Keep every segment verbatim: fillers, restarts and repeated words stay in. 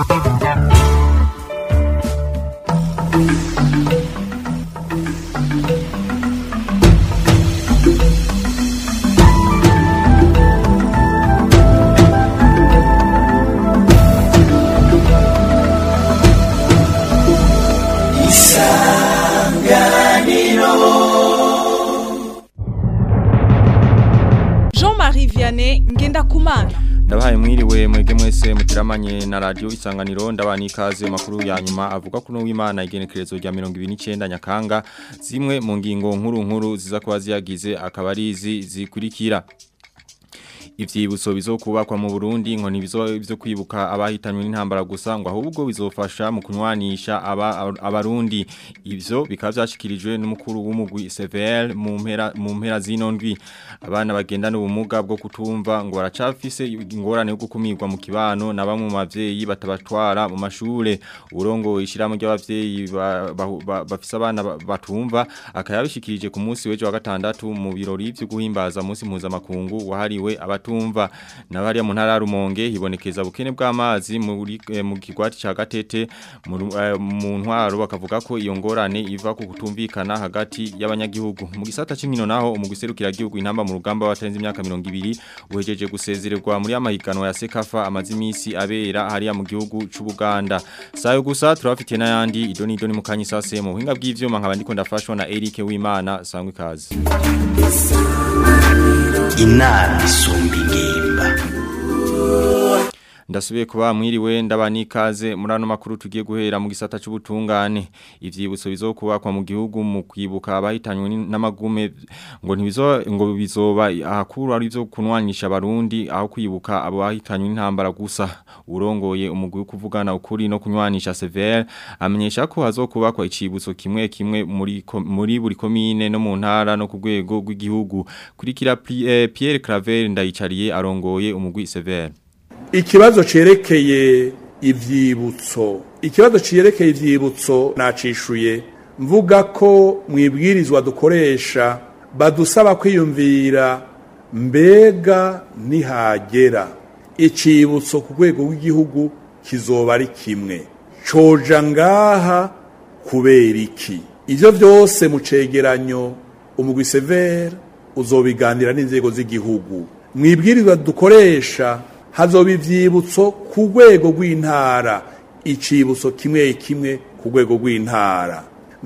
Ngendakumana. Ndabahaye mwiriwe mwege mwese mutiramanye na radio Isanganiro ndabani ikaze makuru ya nyuma avuga kuno w'Imana igenekerezo rya mirongo ibiri n'icenda Nyakanga zimwe mu ngingo nkuru nkuru ziza kuba ziyagize akabarizi zikurikira. Ivyibutso bizokubakwa mu Burundi ngo nibizo byo kwibuka abahitanywe n'intambara gusa ngo ahubwo bizofasha mu kunwanisha aba abarundi ivyo bikaba byashikirijwe n'umukuru w'umugwi C V L mu mpera mu mpera zinondwi abana bagendana ubumuga bwo kutumva ngo baracafise ingorane yo gukumirwa mu kibano na bamwe mu bavyeyi batabatwara mu mashure urongo ishiramo ry'abavyeyi bafise abana batumva akayabishikirije ku munsi w'ejo wa gatandatu mu birori byo guhimbaza munsi mpuzamakungu wahariwe tumva na bariya mu ntara Rumonge hibonekeza bukene bw'amazi muri mu kigwati ca Gatete mu ntwaro bakavuga ko iyo ngorane iva ku kutumvikana hagati y'abanyagihugu mu gisata c'inkino naho umugiserukira gihugu intamba mu rugamba watenze imyaka mirongo ibiri uhejeje gusezererwa muri amahiganwa ya Sekafa amazimisi abera hariya mu gihugu c'u Buganda sayo gusa turafite n'ayandi idoni idoni mu kanyi sase mu buhinga bw'ivyuma nkaba ndiko ndafashwa na Eric Wimana sangwe kazi inama isumba ingimba. Ndasubiye kuba mwiriwe ndabani ikaze muri ano makuru tugiye guhera mu gisata c'ubutungane ivyibutso bizokubakwa mu gihugu mu kwibuka abahitanywe n'amagume ngo ntibizo ngo bizoba ahakuru ari byo kunwanisha abarundi aho kwibuka abo bahitanywe n'intambara gusa urongoye umugwi wo kuvugana ukuri no kunywanisha C V L amenyesha ko hazokubakwa icibutso kimwe kimwe muri muri buri komine no mu ntara no ku rwego rw'igihugu kurikira Pierre Claver ndayicariye arongoye umugwi C V L. Ikibazo cerekeye ivyibutso ikibazo cerekeye ivyibutso nacishuye mvuga ko mwibwirizwa dukoresha badusaba kwiyumvira mbega nihagera icibutso ku rwego rw'igihugu kizoba ari kimwe coja ngaha kubera iki ivyo byose mu cegeranyo umugwi C V L uzobiganira n'inzego z'igihugu mwibwirizwa dukoresha hazoba ivyibutso ku rwego rw'intara icibutso kimwe kimwe ku rwego rw'intara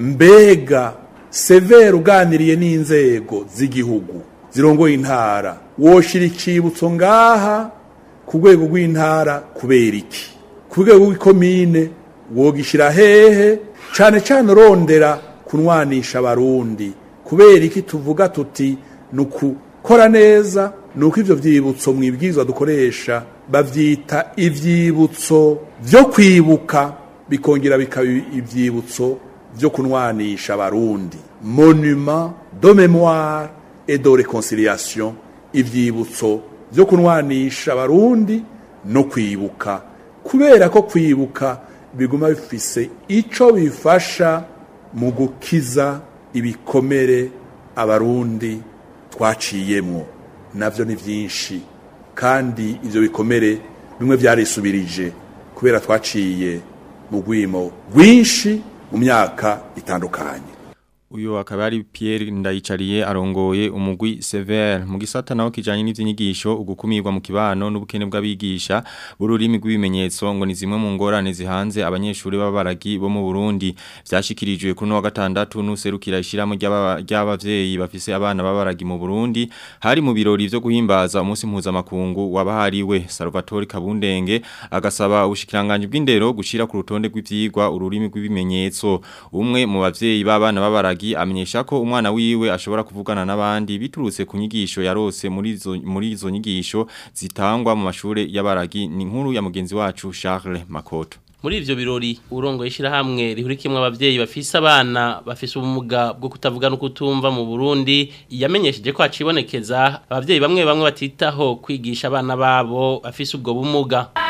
mbega C V L uganiriye n'inzego z'igihugu zirongoye intara woshira icibutso ngaha ku rwego rw'intara kubera iki ku rwego rw'ikomine wogishira hehe cane cane urondera kunwanisha abarundi kubera iki tuvuga tuti nukukora neza nuko ivyo vyibutso mwibwirizwa dukoresha bavyita ivyibutso vyo kwibuka bikongera bikaba ivyibutso vyo kunwanisha abarundi monument de mémoire et de réconciliation ivyibutso vyo kunwanisha abarundi no kwibuka kubera ko kwibuka biguma bifise ico bifasha mu gukiza ibikomere abarundi twaciyemwo navyo ni vyinshi kandi ivyo bikomere bimwe vyarisubirije kubera twaciye mu gwimo rwinshi mu myaka itandukanye. Uyo akaba ari Pierre ndayicariye arongoye umugwi C V L mu gisata naho kijanye n'ivyinyigisho ugukumirwa mu kibano n'ubukene bw'abigisha bururimi rw'ibimenyetso ngo ni zimwe mu ngorane zihanze abanyeshuri b'abaragi bo mu Burundi vyashikirijwe kuno wa gatandatu n'userukira ishiramo ry'abavyeyi bafise abana b'abaragi mu Burundi hari mu birori vyo guhimbaza umunsi mpuzamakungu wabahariwe Salvatore Kabundenge agasaba ubushikiranganje bw'indero gushira ku rutonde rw'ivyigwa ururimi rw'ibimenyetso umwe mu bavyeyi b'abana b'abaragi amenyesha ko umwana wiwe ashobora kuvugana n'abandi biturutse ku nyigisho yarose muri izo muri izo nyigisho zitangwa mu mashure y'abaragi ni nkuru ya mugenzi wacu Charles Makoto. Muri ivyo birori urongo ishira hamwe rihurikimwe abavyeyi bafise abana bafise ubumuga bwo kutavuga no kutumva mu Burundi yamenyesheje ko acibonekeza abavyeyi bamwe bamwe batitaho kwigisha abana babo bafise ubwo bumuga.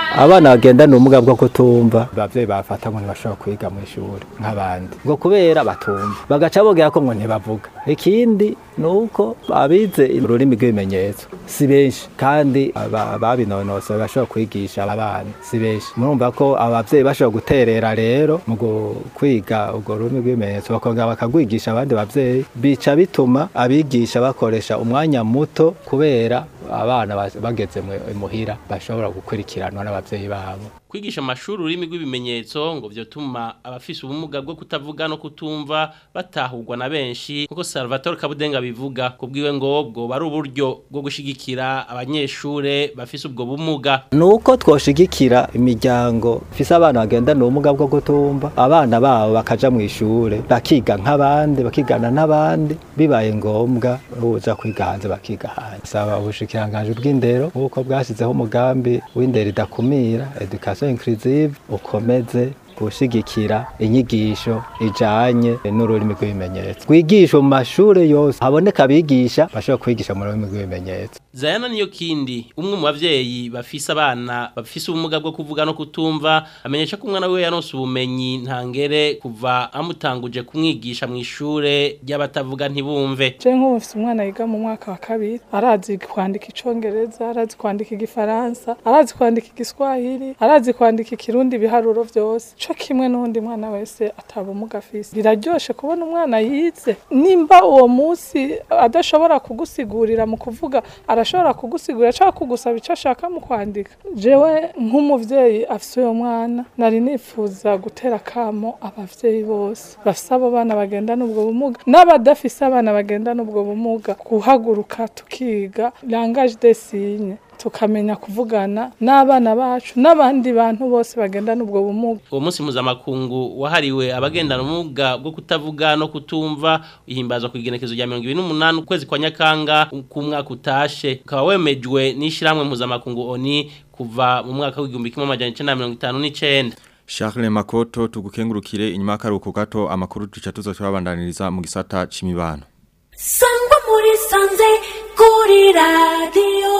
abana bagenda n'umuga bwo kutumva bavyeyi bafata ngo ntibashobora kwiga mu ishuri nk'abandi ngo kubera batumva bagaca bogera ko ngo ntibavuga ikindi nuko abize ururimi rw'ibimenyetso si benshi kandi babinonose bashobora kwigisha abana si benshi murumva ko abavyeyi bashobora guterera rero mu kwiga urwo rurimi rw'ibimenyetso bakongera bakagwigisha abandi bavyeyi bica bituma abigisha bakoresha umwanya muto kubera abana bageze muhira bashobora gukurikiranwa n'abavyeyi babo. Kwigisha amashuri ururimi rw'ibimenyetso ngo vyotuma abafise ubumuga bwo kutavuga no kutumva batahurwa na benshi nkuko Salvatore Kabudenga bivuga kubwiwe ngo bwo bari uburyo bwo gushigikira abanyeshure bafise ubwo bumuga. Nuko twoshigikira imiryango fise abana bagenda n'ubumuga bwo kutumva abana babo bakaja mu ishure bakiga nk'abandi bakigana n'abandi bibaye ngombwa uza kwiga hanze bakiga hanze. Saba ubushikiranganje bw'indero uko bwashizeho umugambi w'indero idakumira education inclusive ukomeze gushigikira inyigisho ijanye n'ururimi rw'ibimenyetso kwigisha mu mashure yose haboneka abigisha bashobora kwigisha mu rurimi rw'ibimenyetso. Zayana niyo kindi umwe mu bavyeyi bafise abana bafise ubumuga bwo kuvuga no kutumva amenyesha ko umwana we yanose ubumenyi ntangere kuva amutanguje kumwigisha mu ishure ry'abatavuga ntibumve. Je nk'ufise umwana yiga mu mwaka wa kabiri arazi kwandika icongereza arazi kwandika igifaransa arazi kwandika igiswahili arazi kwandika ikirundi biharuro vyose co kimwe n'undi mwana wese atabumuga afise. Biraryoshe kubona umwana yize nimba uwo munsi adashobora kugusigurira mu kuvuga arashobora kugusigurira cyangwa kugusaba icyo ashaka mu kwandika. Jewe nk'umuvyeyi afise uyo mwana nari nifuza gutera kamo abavyeyi bose bafise abo bana bagenda n'ubwo bumuga n'abadafise abana bagenda n'ubwo bumuga kuhaguruka tukiga langage des signes tukamenya kuvugana n'abana bacu n'abandi bantu bose bagenda n'ubwo bumuga. Uwo munsi mpuzamakungu wahariwe abagendana ubumuga bwo kutavuga no kutumva ihimbazwa ku igenekezo rya mirongo ibiri n'umunani ukwezi kwa Nyakanga ku mwaka utashe ukaba wemejwe n'ishiramwe mpuzamakungu O N U kuva mu mwaka w'igihumbi kimwe amajana icenda na mirongo itanu n'icenda. Charles Makoto tugukengurukire inyuma y'akaruhuko gato amakuru duca tuzobandaniriza mu gisata c'imibano. Sangwa muri sanze kuri radio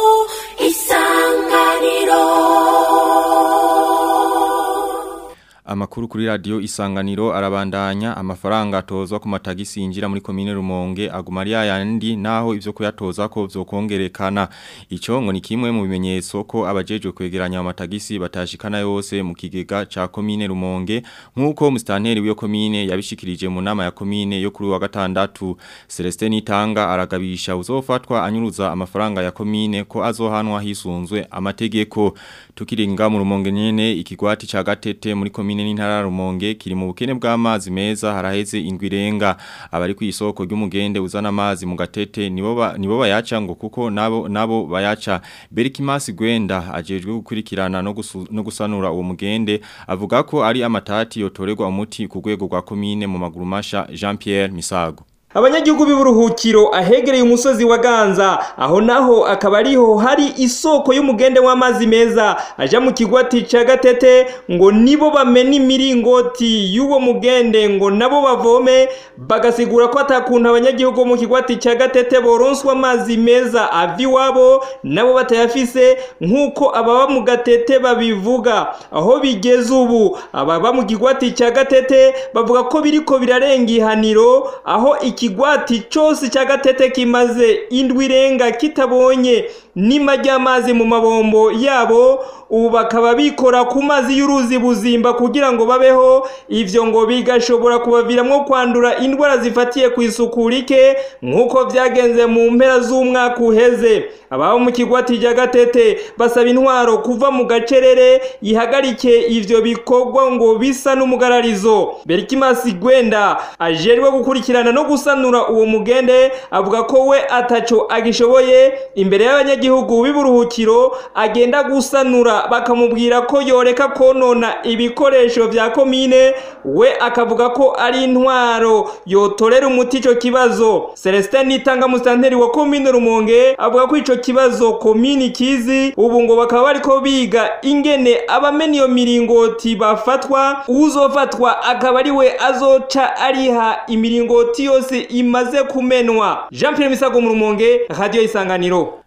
Isanganiro. Amakuru kuri radio Isanganiro arabandanya amafaranga atozwa ku matagisi yinjira muri komine Rumonge agumariya yandi naho ivyo kuyatoza ko vyokongerekana. Ico ngo ni kimwe mu bimenyetso ko abajejwe kwegeranya amatagisi batashikana yose mu kigega ca komine Rumonge nkuko mustanteri w'iyo komine yabishikirije mu nama ya komine yo kuri wa gatandatu. Celestin Itanga aragabisha uzofatwa anyuruza amafaranga ya komine ko azohanwa hisunzwe amategeko. Tukiringa mu Rumonge nyene ikigwati ca Gatete muri komine n'intara Rumonge kiri mu bukene bw'amazi meza haraheze indwi irenga. Abari ku isoko ry'umugende uzana amazi mu Gatete nibo ba, nibo bayaca ngo kuko nabo nabo bayaca. Berikimasi Gwenda ajejwe gukurikirana no, gusu, no gusanura uwo mugende avuga ko ari amatati yotorerwa umuti ku rwego rwa komine mu maguru masha. Jean Pierre Misago. Abanyagihugu b'iburuhukiro ahegereye umusozi wa Ganza aho naho akaba ariho hari isoko y'umugende w'amazi meza aja mu kigwati ca Gatete ngo nibo bamena imiringoti y'uwo mugende ngo nabo bavome bagasigura ko atakuntu abanyagihugu mu kigwati ca Gatete boronswa amazi meza avi wabo nabo batayafise nkuko ababa mu Gatete babivuga. Aho bigeze ubu ababa mu kigwati ca Gatete bavuga ko biriko birarenga ihaniro aho iki ikigwati cyose cya Gatete kimaze indwi irenga kitabonye nima ry'amazi mu mabombo yabo ubu bakaba bikora ku mazi y'uruzi buzimba kugira ngo babeho. Ivyo ngo bigashobora kubaviramwo kwandura indwara zifatiye ku isukurike nkuko vyagenze mu mpera z'umwaka uheze. Abaho mu kigwati cya Gatete basaba intwaro kuva mu gacerere yihagarike ivyo bikorwa ngo bisa n'umugararizo. Berikimasi Gwenda ajerwe gukurikirana no gusanura uwo mugende avuga ko we ataco agishoboye imbere y'abanyagihugu b'iburuhukiro agenda gusanura bakamubwira ko yoreka konona ibikoresho vya komine we akavuga ko ari intwaro yotorera umuti ico kibazo. Celestin Itanga mustanteri wa komine Rumonge avuga ko ico kibazo komini kizi ubu ngo bakaba bariko biga ingene abameni yo miringoti bafatwa uzofatwa akaba ari we azoca ariha imiringoti yose imaze kumenwa. Jean Pierre Misago mu Rumonge, Radio Isanganiro.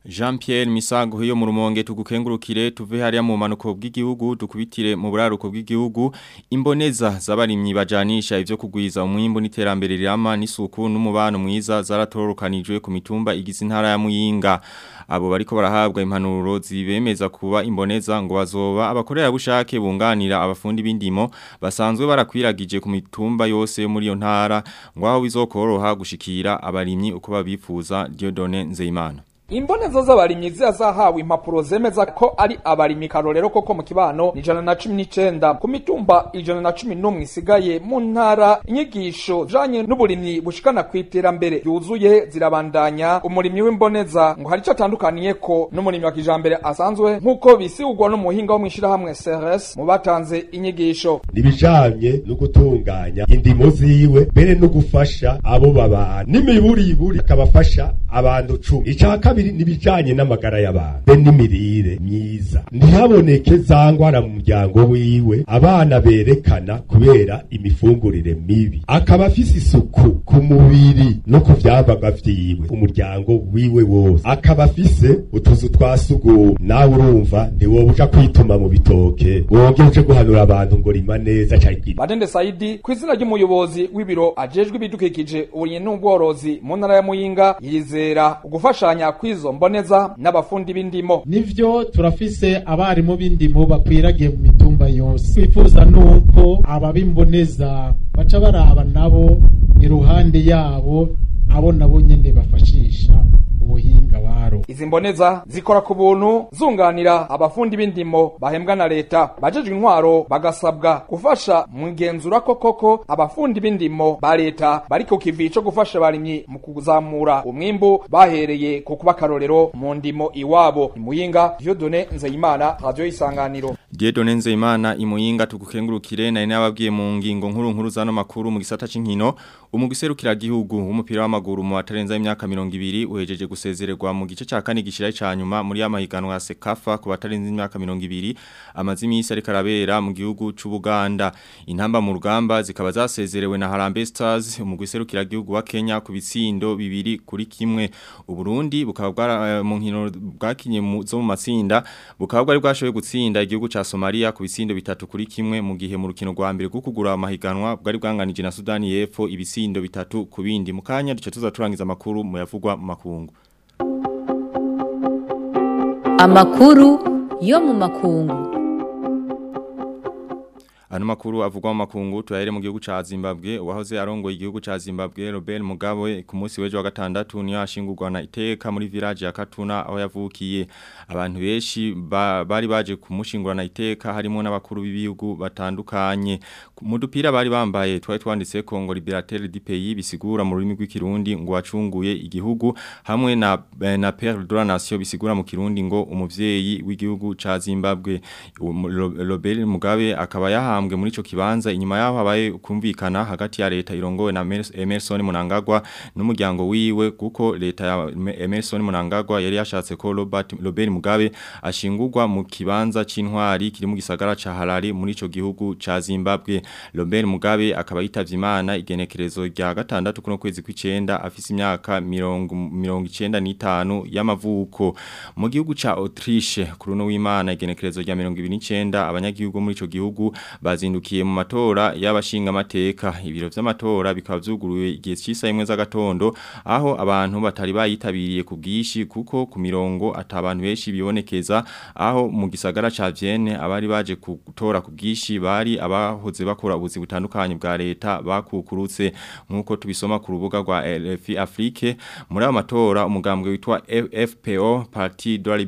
Jean Pierre Misago hiyo mu Rumonge tugukengurukire tuve hariya mu manuko bw'igihugu dukubitire mu buraruko bw'igihugu imboneza z'abarimyi bajanisha ivyo kugwiza umwimbo n'iterambere rirama n'isuku n'umubano mwiza zaratorokanijwe ku mitumba igize intara ya Muyinga abo bariko barahabwa impanuro zibemeza kuba imboneza ngo bazoba abakorera bushake bunganira abafundi b'indimo basanzwe barakwiragije ku mitumba yose yo muri iyo ntara ngo aho bizokoroha gushikira abarimyi uko babifuza Dieudonne Nzeyimana. Imboneza z'abarimyi zahawe impapuro zemeza ko ari abarimyi karorero koko mu kibano ijana na cumi n'icenda ku mitumba ijana na cumi n'umwe isigaye mu ntara inyigisho janye n'uburimyi bushikana kwiterambere yuzuye zirabandanya umurimyi w'imboneza ngo hari cyo atandukaniye ko n'umurimyi wa kijambere asanzwe nkuko bisigurwa n'umuhinga wo mwishira hamwe C R S mu batanze inyigisho nibijanye no gutunganya indimo ziwe bere no gufasha abo babana n'imiburi iburi akabafasha abantu cumi icaka nibijanye n'amagara y'abantu be n'imirire myiza ntihaboneke zangwara mu muryango wiwe abana berekana kubera imifungurire mibi akaba afise isuku ku mubiri no ku vyabaga vyiwe umuryango wiwe wose akaba afise utuzu twasugu nawe urumva ntiwobuja kwituma mu bitoke wongeye uje guhanura abantu ngo rima neza cyangwa Badende Saidi kwizina ry'umuyobozi w'ibiro ajejwe ibidukikije uburimyi n'ubworozi mu ntara ya Muyinga yizera ugufashanya kwizo mboneza n'abafundi b'indimo nivyo turafise abarimu b'indimo bakwiragiye mu mitumba yose twifuza nuko ababimboneza baca baraba nabo iruhande yabo abo nabo nyene bafashisha ubuhinga baro izi mboneza zikora ku buntu zunganira abafundi b'indimo bahembwa na leta bajejwe intwaro bagasabwa gufasha mu ngenzura koko abafundi b'indimo ba leta bari ku kivi cyo gufasha abarimyi mu kuzamura umwimbu bahereye ku kuba karorero mu ndimo iwabo Imuyinga Dieudonne Nzeyimana Radio Isanganiro Dieudonne Nzeyimana Imuyinga tugukengurukire na nababwiye mu ngingo nkuru nkuru zano makuru mu gisata c'inkino umugiserukira gihugu w'umupira w'amaguru mu atarenza imyaka mirongo ibiri uhejeje gusezererwa mu gice ca kane gishira cyanyuma muri amahiganwa ya Sekafa ku batarenza imyaka mirongo ibiri amazi imisi ari karabera mu gihugu c'u Buganda intamba mu rugamba zikaba zasezerewe na Harambee Stars umugiserukira gihugu wa Kenya ku bitsindo bibiri kuri kimwe uburundi bukaba bwa mu nkino bwakinye zo mu matsinda bukaba bwari bwashoboye gutsinda igihugu ca Somalia ku bitsindo bitatu kuri kimwe mu gihe mu rukino rwa mbere gukugura amahiganwa bwari bwanganije na Sudani y'Epfo ibitsindo bitatu ku bindi mukanya duce tuza turangiza makuru mu yavugwa mu makungu Amakuru yo mu makungu Ano makuru avugwa mu makungu tuyahere mu gihugu ca Zimbabwe wahoze arongoye igihugu ca Zimbabwe Robert Mugabe ku munsi w'ejo wa gatandatu niyo ashingurwa na iteka muri village ya Katuna aho yavukiye abantu benshi ba, bari baje kumushingura na iteka harimo n'abakuru b'ibihugu batandukanye mu dupira bari bambaye twari twanditse Congo Libérateur du pays bisigura mu rurimi rw'ikirundi ngo wacunguye igihugu hamwe na na Père de la Nation bisigura mu kirundi ngo umuvyeyi w'igihugu ca Zimbabwe Robert Mugabe akaba yaha ambwe muri ico kibanza inyuma yaho habaye kumvikana hagati ya leta irongowe na Emerson Mnangagwa n'umuryango wiwe kuko leta ya Emerson Mnangagwa yari yashatse ko Robert Robert Mugabe ashingurwa mu kibanza c'intwari kiri mu gisagara ca Harare muri ico gihugu ca Zimbabwe Robert Mugabe akaba yitavye Imana igenekerezo rya gatandatu kuno kwezi kw'icenda afise imyaka mirongo icenda n'itanu y'amavuko mu gihugu ca Autriche kuri no w'Imana igenekerezo rya mirongo ibiri n'icenda abanyagihugu muri ico gihugu bazindukiye mu matora y'abashinga amateka ibiro vy'amatora bikaba vyuguruye igihe cy'isa imwe z'agatondo aho abantu batari bayitabiriye ku bwishi kuko ku mirongo atabantu benshi bibonekeza aho mu gisagara ca Vienne abari baje gutora ku bwishi bari abahoze bakora ubuzi butandukanye bwa leta bakukurutse nkuko tubisoma ku rubuga rwa R F I Afrique muri abo matora umugambwe witwa F P O Parti de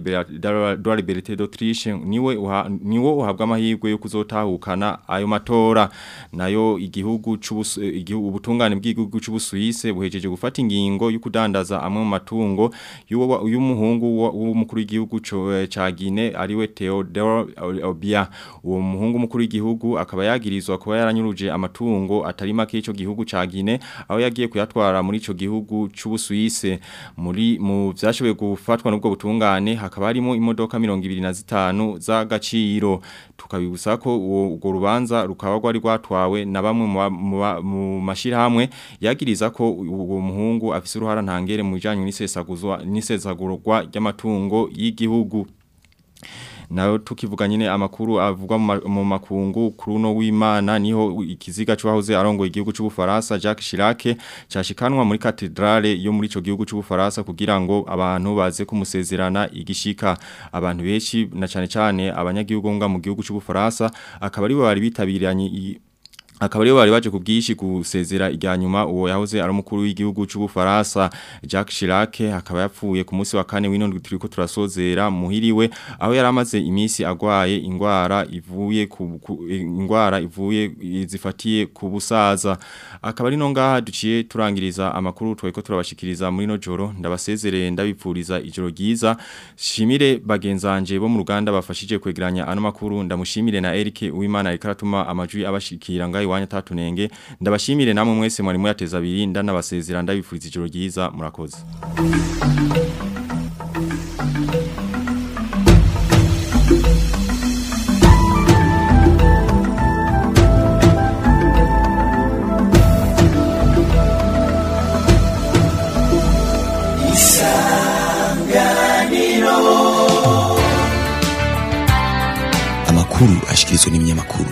la Liberté d'Autriche niwe niwo uhabwa amahirwe yo kuzotahukana ayo matora nayo igihugu c'ubusu igihugu ubutungane bw'igihugu c'Ubusuwise buhejeje gufata ingingo yo kudandaza amwe mu matungo y'umuhungu w'umukuru w'igihugu ca Guinea ariwe Theodore Obiang uwo muhungu mukuru w'igihugu akaba yagirizwa kuba yaranyuruje amatungo atari make ico gihugu ca Guinea aho yagiye kuyatwara muri ico gihugu c'Ubusuwise muri mu vyashoboye gufatwa n'ubwo butungane hakaba harimo imodoka mirongo ibiri na zitanu z'agaciro tukabibusako uwo urubanza rukaba rwari rwatwawe na bamwe mu mashirahamwe yagiriza ko uwo muhungu afise uruhara ntangere mu bijanye n'isesaguzwa n'isesagurwa ry'amatungo y'igihugu. Nayo tukivuga nyine amakuru avugwa mu makungu kuruno w'Imana niho ikiziga cyahoze arongo igihugu cy'u Bufaransa Jacques Chirac cyashikanwa muri katedrale yo muri ico gihugu cy'u Bufaransa kugira ngo abantu baze kumusezerana igishika. Abantu benshi na cyane cyane abanyagihugu nga mu gihugu cy'u Bufaransa akaba ari bo bari bitabiranye akaba ariyo bari baje kubwishi gusezera ijyanyuma uwo yahoze ari umukuru w'igihugu cy'u Bufaransa Jacques Chirac akaba yapfuye ku munsi wa kane w'inondwe turiko turasozera muhiriwe aho yaramaze iminsi agwaye ingwara ivuye ku ingwara ivuye zifatiye ku busaza. Akaba ari no ngaha duciye turangiriza amakuru tweko turabashikiriza muri no joro ndabasezerere ndabipfuriza ijoro ryiza. Shimire bagenzanje bo mu Ruganda bafashije kwegeranya ano makuru ndamushimire na Eric Uwimana ikaratuma amajwi abashikira ngaho iwanya tatunenge ndabashimire namwe mwese mwari muyateza abiri ndanabasezera ndabifuriza ijoro ryiza murakoze. Amakuru ashikirizwa n'ibinyamakuru.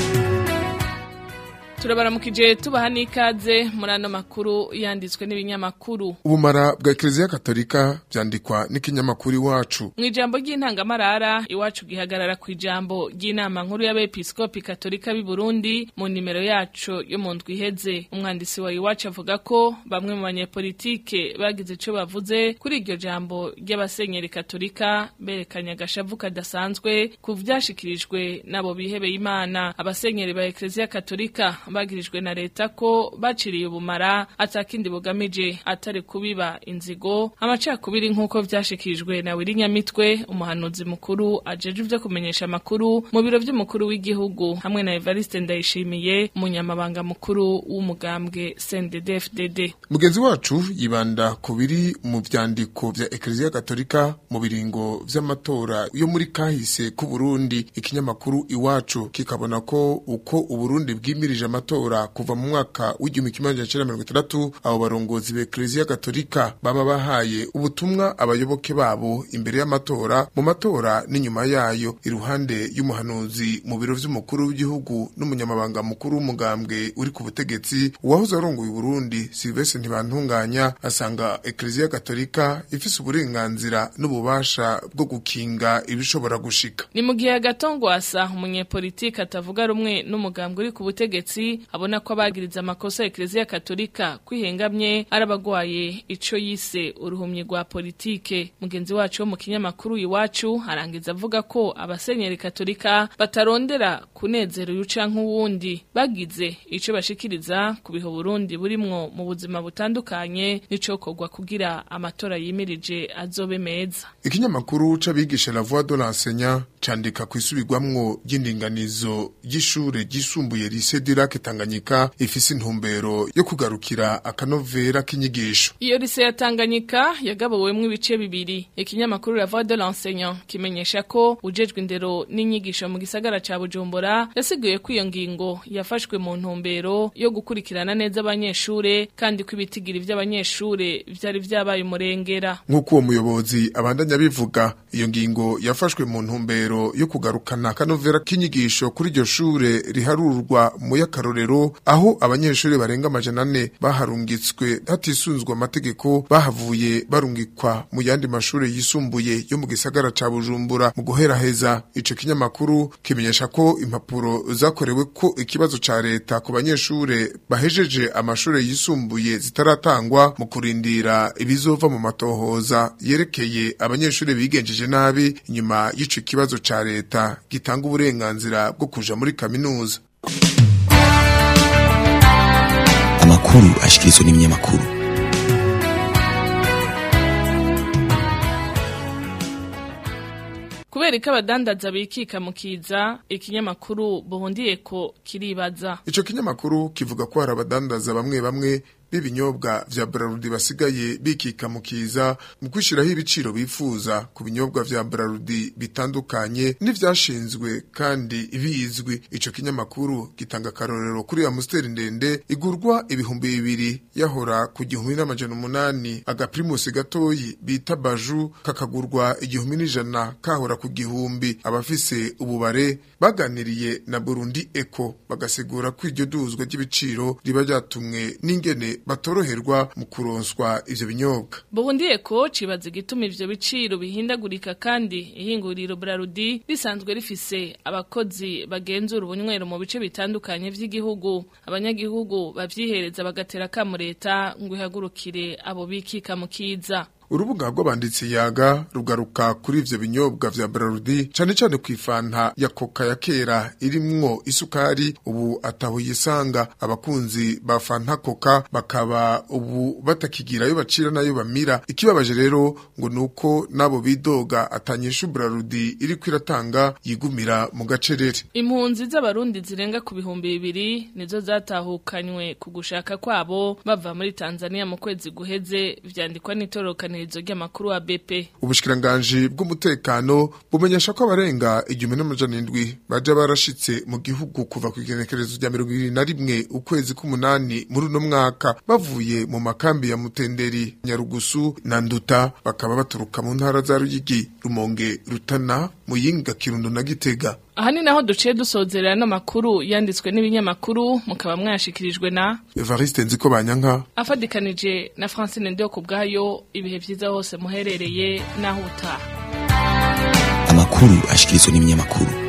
Turabaramukije tubaha n'ikaze muri ano makuru yanditswe n'ibinyamakuru. Ubumara bwa Eklezia Katolika byandikwa n'ikinyamakuru iwacu. Mu ijambo ry'intangamarara iwacu gihagarara ku ijambo ry'inama nkuru y'abepiskopi Katolika b'i Burundi mu nimero yacu yo mu ndwi iheze. Umwandisi wa iwacu avuga ko bamwe mu banyepolitike bagize ico bavuze kuri iryo jambo ry'abasenyeri Katolika berekanye agashavu kadasanzwe ku vyashikirijwe nabo bihebeye Imana. Abasenyeri ba Eklezia Katolika bagirijwe na leta ko baciriye ubumara atakindi bugamije atari kubiba inzigo amacakubiri nkuko vyashikirijwe na Wirinyamitwe umuhanuzi mukuru ajeje ivyo kumenyesha makuru mu biro vy'umukuru w'igihugu hamwe na Evariste Ndayishimiye umunyamabanga mukuru w'umugambwe C N D D F D D. Mugenzi wacu yibanda ku biri mu vyandiko vya Eklezia Katolika mu biringo vy'amatora yo muri kahise ku Burundi. Ikinyamakuru iwacu kikabona ko uko Uburundi bwimirije amatora kuva mu mwaka w'igihumbi kimwe magana cyenda mirongo itandatu abo barongozi be Eklezia Katolika baba bahaye ubutumwa abayoboke babo imbere y'amatora mu matora n'inyuma yayo iruhande y'umuhanuzi mu biro vy'umukuru w'igihugu n'umunyamabanga mukuru w'umugambwe uri ku butegetsi uwahoze arongoye Burundi Sylvestre Ntibantunganya asanga Eklezia Katolika ifise uburenganzira n'ububasha bwo gukinga ibishobora gushika. Ni mu gihe Gatongwasa umunyepolitike atavuga rumwe n'umugambwe uri ku butegetsi abona ko abagiriza amakosa Eklezia Katolika kwihengamye arabagwaye ico yise uruhumye rwa politike. Mugenzi wacu wo mu kinyamakuru iwacu arangiza avuga ko abasenyeri Katolika batarondera kunezera uyu canke uwundi bagize ico bashikiriza kubiho Burundi burimwo mu buzima butandukanye n'icokorwa kugira amatora yimirije azobe meza. Ikinyamakuru c'abigisha La Voix de l'enseignant candika kwisubirwamwo y'indinganizo y'ishure gisumbuye Lycée du Lac Tanganyika ifise intumbero yo kugarukira akanovera k'inyigisho. Iyo Lycée ya Tanganyika yagabowemwo ibice bibiri. Ikinyamakuru La Voix de l'enseignant kimenyesha ko ujejwe indero n'inyigisho mu gisagara ca Bujumbura yasiguye ko iyo ngingo yafashwe mu ntumbero yo gukurikirana neza abanyeshure kandi kwibitigira ivy'abanyeshure vyari vyabaye umurengera. Nkuko uwo muyobozi abandanya bivuga iyo ngingo yafashwe mu ntumbero yo kugarukana akanovera k'inyigisho kuri iryo shure riharurwa mu yakarorero aho abanyeshure barenga amajana ane baharungitswe hatisunzwe amategeko bahavuye barungikwa mu yandi mashure yisumbuye yo mu gisagara ca Bujumbura. Mu guheraheza ico kinyamakuru kimenyesha ko impapuro zakorewe ko ikibazo ca leta ku banyeshure bahejeje amashure yisumbuye zitaratangwa mu kurindira ibizova mu matohoza yerekeye abanyeshure bigenjeje nabi inyuma y'ico kibazo ca leta gitanga uburenganzira bwo kuja muri kaminuza. Amakuru ashikirizwa n'ibinyamakuru. Kubera ko abadandaza bikika mu kiza ikinyamakuru buhundiye ko kiribaza. Ico kinyamakuru kivuga ko hari abadandaza bamwe bamwe b'ibinyobwa vya Braludi basigaye bikikamukiza mu kwishiraho ibiciro bifuza ku binyobwa vya Braludi bitandukanye n'ivyashinzwe kandi bizwi. Ico kinyamakuru gitanga karorero kuri ya Amstel ndende igurwa ibihumbi bibiri yahora ku gihumbi n'amajana umunani, agaprimus gatoyi bita baju kakagurwa igihumbi n'ijana kahora ku gihumbi. Abafise ububare baganiriye na Burundi Eco bagasigura ko iryo duzwa ry'ibiciro riba ryatumwe n'ingene batoroherwa mu kuronswa ivyo binyobwa. Burundi Eco cibaza igituma ivyo biciro bihindagurika kandi ihinguriro Braludi risanzwe rifise abakozi bagenzura ubunywero mu bice bitandukanye vy'igihugu. Abanyagihugu bavyihereza bagatera ka mu leta ngo ihagurukire abo bikika mukiza. Urubuga rw'abanditsi yaga rugaruka kuri ivyo binyobwa vya Braludi cane cane kwifanta ya Coca ya kera irimwo isukari ubu ataho yisanga. Abakunzi ba Fanta Coca bakaba ubu batakigirayo bacira nayo bamira. Ikibabaje rero ngo nuko nabo bidoga atanyisha Braludi iri kwiratanga yigumira mu gacerere. Impunzi z'abarundi zirenga ku bihumbi bibiri nizo zatahukanywe ku gushaka kwabo bava muri Tanzania mu kwezi guheze, vyandikwa n'itorokanirizo ry'amakuru wa B P. Ubushikiranganje bw'umutekano bumenyesha ko abarenga igihumbi n'amajana indwi baje barashitse mu gihugu kuva ku igenekerezo rya mirongo ibiri na rimwe ukwezi k'umunani muri uno mwaka bavuye mu makambi ya Mutenderi, Nyarugusu na Nduta, bakaba baturuka mu ntara za Ruyigi, Rumonge, Rutana, Muyinga, Kirundo na Gitega. Aha ni naho duciye dusozerera n'amakuru yanditswe n'ibinyamakuru, mukaba mwashikirijwe na Evariste Nziko Banyanka afadikanije na Francine Ndio kubgayo. Ibihe vyiza hose muherereye naho utaha. Amakuru ashikirizwa n'ibinyamakuru.